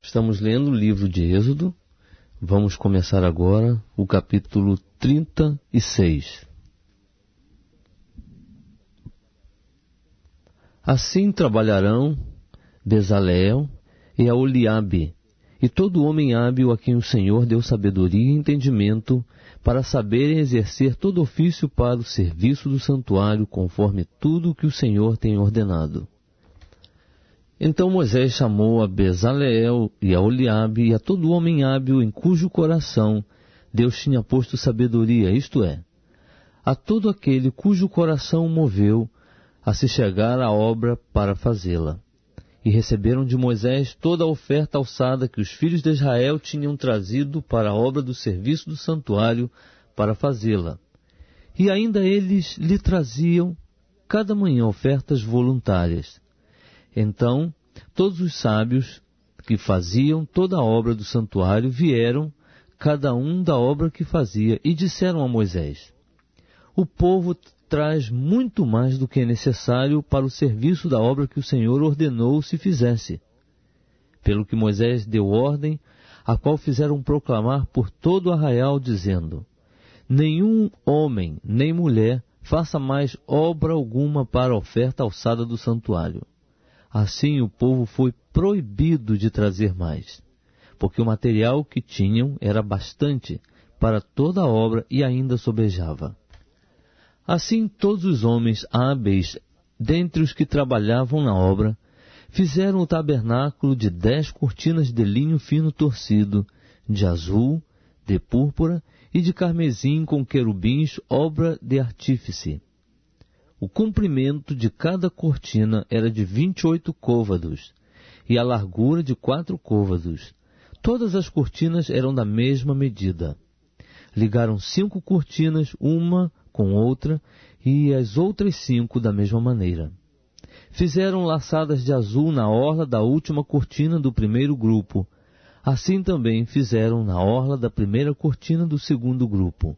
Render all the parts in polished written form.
Estamos lendo o livro de Êxodo. Vamos começar agora o capítulo 36. Assim trabalharão Bezaleel e Aholiabe, e todo homem hábil a quem o Senhor deu sabedoria e entendimento, para saberem exercer todo ofício para o serviço do santuário, conforme tudo o que o Senhor tem ordenado. Então Moisés chamou a Bezaleel e a Aholiabe e a todo homem hábil em cujo coração Deus tinha posto sabedoria, isto é, a todo aquele cujo coração o moveu a se chegar à obra para fazê-la. E receberam de Moisés toda a oferta alçada que os filhos de Israel tinham trazido para a obra do serviço do santuário para fazê-la. E ainda eles lhe traziam cada manhã ofertas voluntárias. Então, todos os sábios que faziam toda a obra do santuário vieram, cada um da obra que fazia, e disseram a Moisés: o povo traz muito mais do que é necessário para o serviço da obra que o Senhor ordenou se fizesse. Pelo que Moisés deu ordem, a qual fizeram proclamar por todo o arraial, dizendo: nenhum homem nem mulher faça mais obra alguma para a oferta alçada do santuário. Assim o povo foi proibido de trazer mais, porque o material que tinham era bastante para toda a obra e ainda sobejava. Assim todos os homens hábeis, dentre os que trabalhavam na obra, fizeram o tabernáculo de 10 cortinas de linho fino torcido, de azul, de púrpura e de carmesim com querubins, obra de artífice. O comprimento de cada cortina era de 28 côvados, e a largura de 4 côvados. Todas as cortinas eram da mesma medida. Ligaram 5 cortinas, uma com outra, e as outras 5 da mesma maneira. Fizeram laçadas de azul na orla da última cortina do primeiro grupo. Assim também fizeram na orla da primeira cortina do segundo grupo.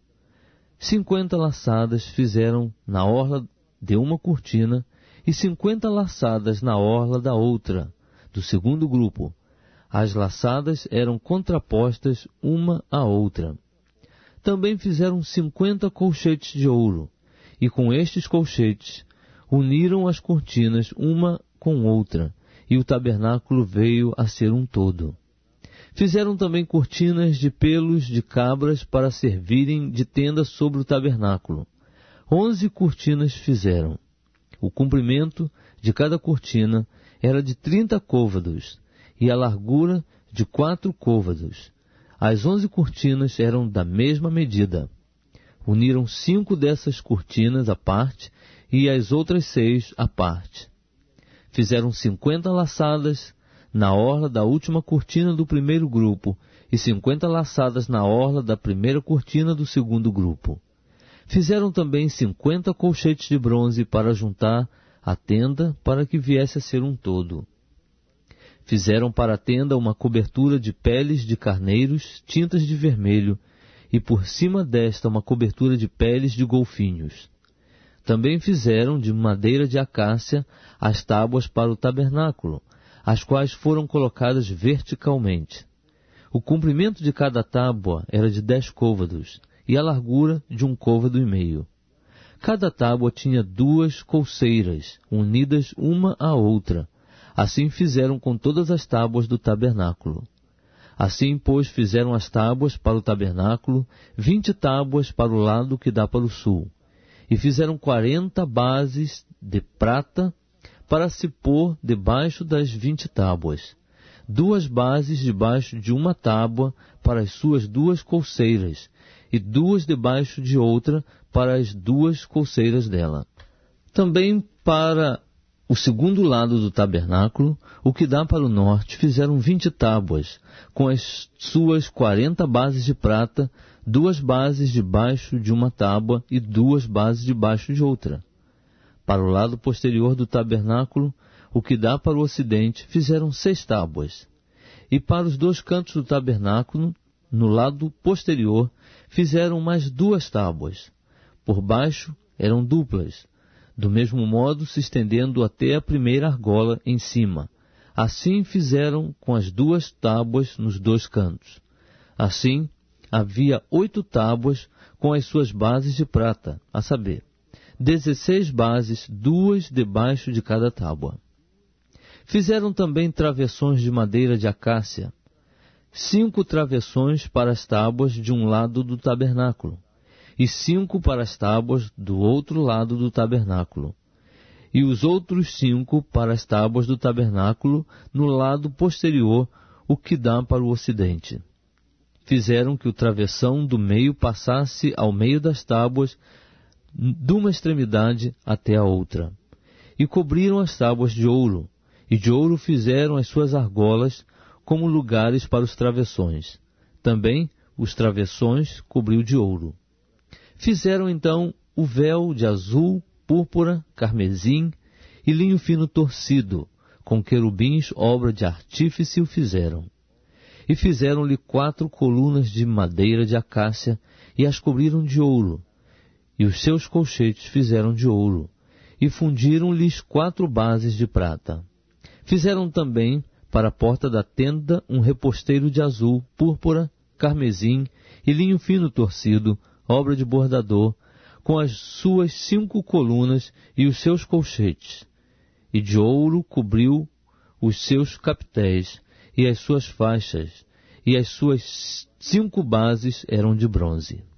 50 laçadas fizeram na orla de uma cortina, e 50 laçadas na orla da outra, do segundo grupo. As laçadas eram contrapostas uma à outra. Também fizeram 50 colchetes de ouro, e com estes colchetes uniram as cortinas uma com outra, e o tabernáculo veio a ser um todo. Fizeram também cortinas de pelos de cabras para servirem de tenda sobre o tabernáculo. 11 cortinas fizeram. O comprimento de cada cortina era de 30 côvados, e a largura de 4 côvados. As 11 cortinas eram da mesma medida. Uniram 5 dessas cortinas à parte, e as outras 6 à parte. Fizeram 50 laçadas na orla da última cortina do primeiro grupo, e 50 laçadas na orla da primeira cortina do segundo grupo. Fizeram também 50 colchetes de bronze para juntar a tenda, para que viesse a ser um todo. Fizeram para a tenda uma cobertura de peles de carneiros, tintas de vermelho, e por cima desta uma cobertura de peles de golfinhos. Também fizeram de madeira de acácia as tábuas para o tabernáculo, as quais foram colocadas verticalmente. O comprimento de cada tábua era de 10 côvados, e a largura de 1 côvado e meio. Cada tábua tinha 2 colseiras, unidas uma à outra. Assim fizeram com todas as tábuas do tabernáculo. Assim, pois, fizeram as tábuas para o tabernáculo, 20 tábuas para o lado que dá para o sul. E fizeram 40 bases de prata para se pôr debaixo das 20 tábuas. 2 bases debaixo de uma tábua para as suas 2 colseiras, e 2 debaixo de outra para as 2 colseiras dela. Também para o segundo lado do tabernáculo, o que dá para o norte, fizeram 20 tábuas, com as suas 40 bases de prata, 2 bases debaixo de uma tábua e 2 bases debaixo de outra. Para o lado posterior do tabernáculo, o que dá para o ocidente, fizeram 6 tábuas. E para os 2 cantos do tabernáculo, no lado posterior, fizeram mais 2 tábuas. Por baixo eram duplas, do mesmo modo se estendendo até a primeira argola em cima. Assim fizeram com as 2 tábuas nos 2 cantos. Assim, havia 8 tábuas com as suas bases de prata, a saber, 16 bases, 2 debaixo de cada tábua. Fizeram também travessões de madeira de acácia, 5 travessões para as tábuas de um lado do tabernáculo, e 5 para as tábuas do outro lado do tabernáculo, e os outros 5 para as tábuas do tabernáculo no lado posterior, o que dá para o ocidente. Fizeram que o travessão do meio passasse ao meio das tábuas, de uma extremidade até a outra. E cobriram as tábuas de ouro, e de ouro fizeram as suas argolas como lugares para os travessões. Também os travessões cobriu de ouro. Fizeram então o véu de azul, púrpura, carmesim e linho fino torcido, com querubins, obra de artífice o fizeram. E fizeram-lhe 4 colunas de madeira de acácia, e as cobriram de ouro, e os seus colchetes fizeram de ouro, e fundiram-lhes 4 bases de prata. Fizeram também para a porta da tenda um reposteiro de azul, púrpura, carmesim e linho fino torcido, obra de bordador, com as suas 5 colunas e os seus colchetes. E de ouro cobriu os seus capitéis e as suas faixas, e as suas 5 bases eram de bronze.